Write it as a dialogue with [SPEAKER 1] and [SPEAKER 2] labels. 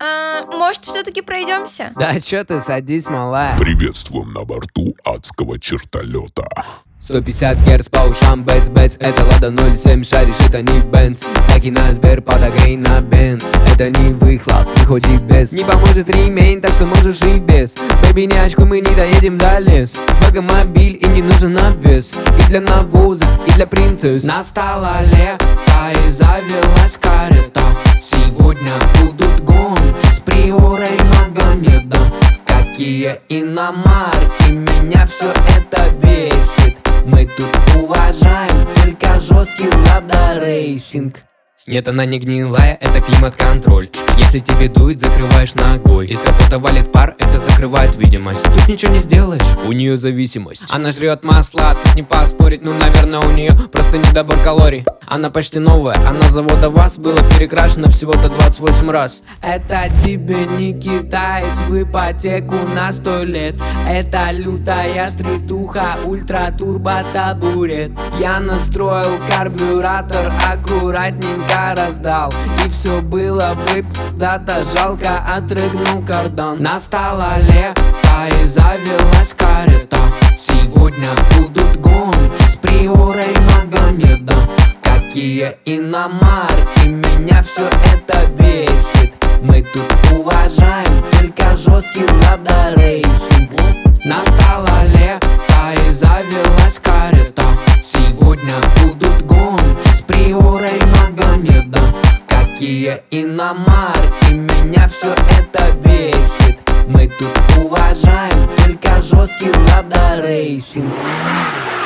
[SPEAKER 1] Может, все-таки пройдемся?
[SPEAKER 2] Да чё ты, садись, малая.
[SPEAKER 3] Приветствуем на борту адского чертолета.
[SPEAKER 2] 150 герц по ушам, бэц, это Лада 07, шаришь, это не Бенц. Закинь на Сбер, подогрей на Бенц. Это не выхлоп, выходит без. Не поможет ремень, так что можешь и без. Бэби, не очкуй, мы не доедем до лес. Свагомобиль, и не нужен обвес. И для навоза, и для принцесс. Настало лето, и завелась карета. Сегодня будут гонки с Приорой Магомедом. Какие иномарки, меня все это бесит. Мы тут уважаем только жесткий Лада Рейсинг. Нет, она не гнилая, это климат-контроль. Если тебе дует, закрываешь ногой. Из капота валит пар, это закрывает видимость. Тут ничего не сделаешь, у нее зависимость. Она жрет масла, тут не поспорить. Ну, наверное, у нее просто недобор калорий. Она почти новая, она с завода ВАЗ. Была перекрашена всего-то 28 раз. Это тебе не китаец в ипотеку на 100 лет. Это лютая стритуха, ультра-турбо табурет. Я настроил карбюратор, аккуратненько раздал. И все было бы дата, жалко, отрыгнул кардан. Настало лето, и завелась карета. Сегодня будут гонки с Приорой Магомедом. Какие иномарки, меня все это бесит. Мы тут уважаем только жесткий Лада Рейсинг. Настало лето, и завелась карета. Сегодня будут гонки с Приорой Магомедом. Какие иномарки, меня все это бесит. Мы тут уважаем только жесткий Лада Рейсинг.